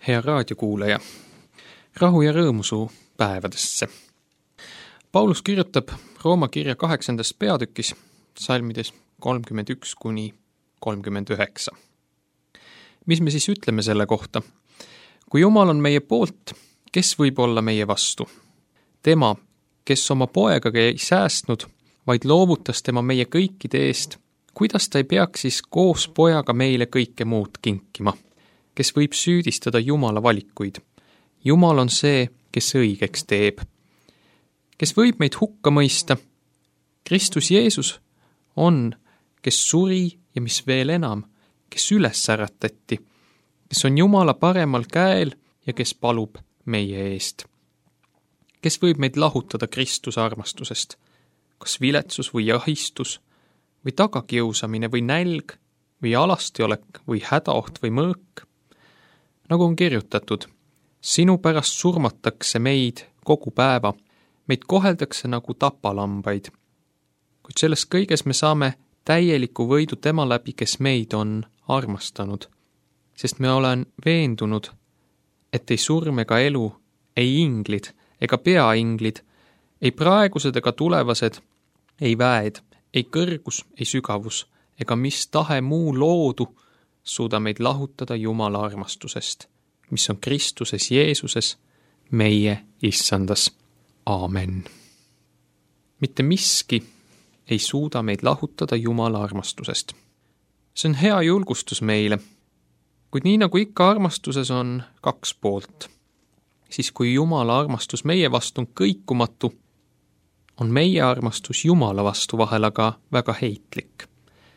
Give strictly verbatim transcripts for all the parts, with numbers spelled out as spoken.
Hea raadiokuulaja, rahu ja rõõmu su päevadesse. Paulus kirjutab Rooma kirja kaheksandas peatükis, salmides kolmkümmend üks kuni kolmkümmend üheksa. Mis me siis ütleme selle kohta? Kui Jumal on meie poolt, kes võib olla meie vastu? Tema, kes oma poegagi ei säästnud, vaid loovutas tema meie kõikide eest, kuidas ta ei peaks siis koos pojaga meile kõike muud kinkima? Kes võib süüdistada Jumala valikuid. Jumal on see, kes õigeks teeb. Kes võib meid hukka mõista? Kristus Jeesus on, kes suri ja mis veel enam, kes üles äratati, kes on Jumala paremal käel ja kes palub meie eest. Kes võib meid lahutada Kristuse armastusest? Kas viletsus või ahistus või tagakiusamine või nälg või alastiolek või hädaoht või mõõk? Nagu on kirjutatud, sinu pärast surmatakse meid kogu päeva, meid koheldakse nagu tapalambaid. Kuid selles kõiges me saame täieliku võidu tema läbi, kes meid on armastanud, sest me olen veendunud, et ei surm ega elu, ei inglid ega peainglid, ei praegused ega tulevased, ei väed, ei kõrgus, ei sügavus ega mis tahe muu loodu suuda meid lahutada Jumala armastusest, mis on Kristuses Jeesuses, meie issandas. Aamen. Mitte miski ei suuda meid lahutada Jumala armastusest. See on hea julgustus meile, kuid nii nagu ikka armastuses on kaks poolt, siis kui Jumala armastus meie vastu on kõikumatu, on meie armastus Jumala vastu vahel aga väga heitlik.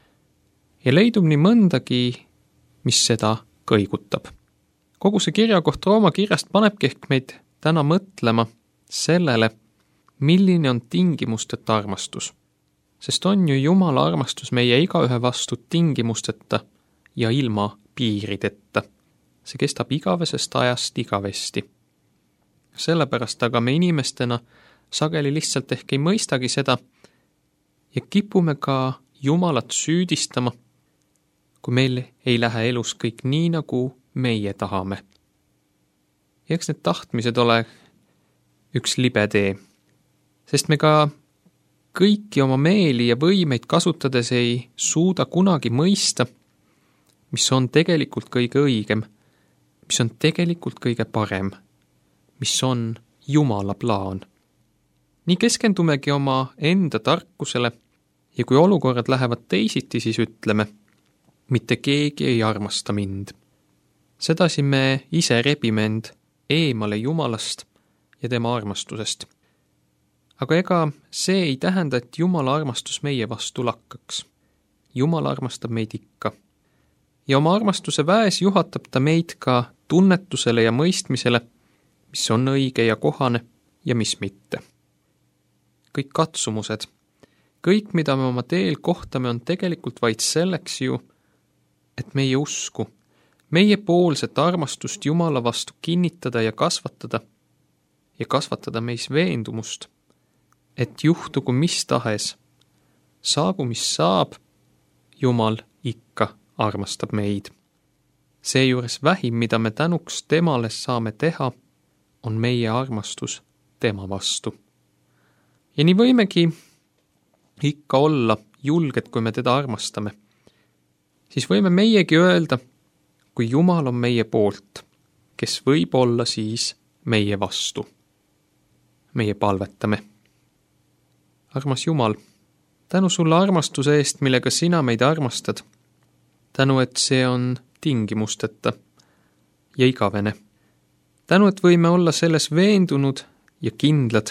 Ja leidub nii mõndagi, mis seda kõigutab. Kogu see kirja koht Rooma kirjast panebki ehk meid täna mõtlema sellele, milline on tingimusteta armastus. Sest on ju Jumala armastus meie igaühe vastu tingimusteta ja ilma piirideta. See kestab igavesest ajast igavesti. Sellepärast aga me inimestena sageli lihtsalt ehk ei mõistagi seda ja kipume ka Jumalat süüdistama, kui meil ei lähe elus kõik nii, nagu meie tahame. Ja eks need tahtmised ole üks libe tee, sest me ka kõiki oma meeli ja võimeid kasutades ei suuda kunagi mõista, mis on tegelikult kõige õigem, mis on tegelikult kõige parem, mis on Jumala plaan. Nii keskendumegi oma enda tarkusele ja kui olukorrad lähevad teisiti, siis ütleme, mitte keegi ei armasta mind. Sedasi me ise rebime end eemale Jumalast ja tema armastusest. Aga ega see ei tähenda, et Jumala armastus meie vastu lakkaks. Jumal armastab meid ikka. Ja oma armastuse väes juhatab ta meid ka tunnetusele ja mõistmisele, mis on õige ja kohane ja mis mitte. Kõik katsumused, kõik, mida me oma teel kohtame, on tegelikult vaid selleks ju, et meie usku, meie poolset armastust Jumala vastu kinnitada ja kasvatada ja kasvatada meis veendumust, et juhtugu mis tahes, saagu mis saab, Jumal ikka armastab meid. Seejuures vähim, mida me tänuks temale saame teha, on meie armastus tema vastu. Ja nii võimegi ikka olla julged, kui me teda armastame. Siis võime meiegi öelda, kui Jumal on meie poolt, kes võib olla siis meie vastu. Meie palvetame. Armas Jumal, tänu sulle armastuse eest, millega sina meid armastad. Tänu, et see on tingimusteta ja igavene. Tänu, et võime olla selles veendunud ja kindlad,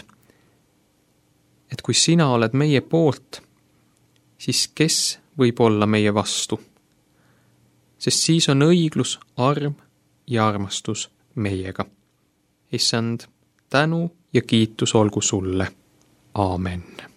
et kui sina oled meie poolt, siis kes võib olla meie vastu? Sest siis on õiglus, arm ja armastus meiega. Issand, tänu ja kiitus olgu sulle. Aamen.